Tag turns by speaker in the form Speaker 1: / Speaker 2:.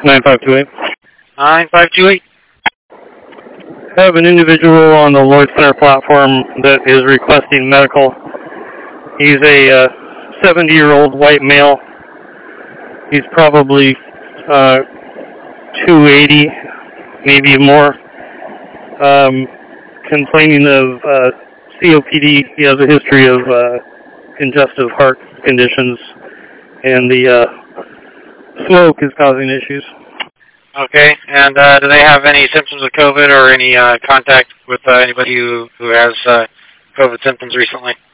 Speaker 1: 9528.
Speaker 2: 9528.
Speaker 1: I have an individual on the Lloyd Center platform that is requesting medical. He's a 70-year-old white male. He's probably 280, maybe more. Complaining of COPD. He has a history of congestive heart conditions, and the smoke is causing issues.
Speaker 2: Okay, and do they have any symptoms of COVID or any contact with anybody who has COVID symptoms recently?